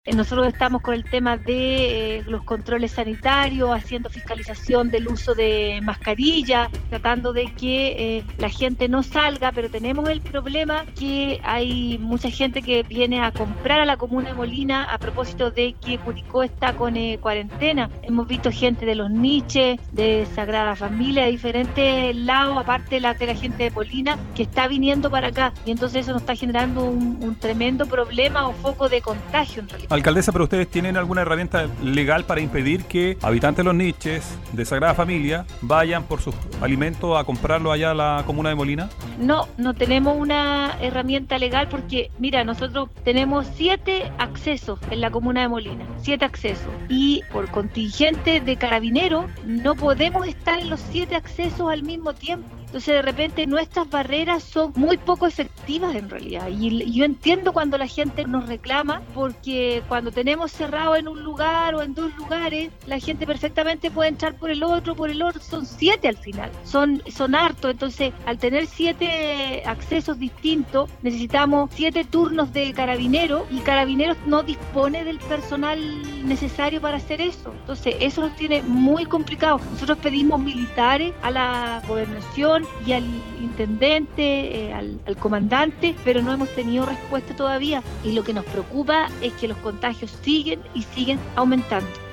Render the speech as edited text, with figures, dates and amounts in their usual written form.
Nosotros estamos con el tema de los controles sanitarios, haciendo fiscalización del uso de mascarilla, tratando de que la gente no salga, pero tenemos el problema que hay mucha gente que viene a comprar a la comuna de Molina a propósito de que Curicó está con cuarentena. Hemos visto gente de Los Niches, de Sagrada Familia, de diferentes lados, aparte de la gente de Molina, que está viniendo para acá. Y entonces eso nos está generando un tremendo problema o foco de contagio en realidad. Alcaldesa, ¿pero ustedes tienen alguna herramienta legal para impedir que habitantes de Los Niches, de Sagrada Familia, vayan por sus alimentos a comprarlo allá a la comuna de Molina? No tenemos una herramienta legal porque, mira, nosotros tenemos 7 accesos en la comuna de Molina, 7 accesos. Y por contingente de carabineros no podemos estar en los 7 accesos al mismo tiempo. Entonces de repente nuestras barreras son muy poco efectivas en realidad. Y yo entiendo cuando la gente nos reclama, porque cuando tenemos cerrado en un lugar o en 2 lugares, la gente perfectamente puede entrar por el otro, son 7 al final, son hartos. Entonces al tener 7 accesos distintos, necesitamos 7 turnos de carabineros y Carabineros no dispone del personal necesario para hacer eso. Entonces eso nos tiene muy complicado. Nosotros pedimos militares a la gobernación y al intendente, al comandante, pero no hemos tenido respuesta todavía. Y lo que nos preocupa es que los contagios siguen aumentando.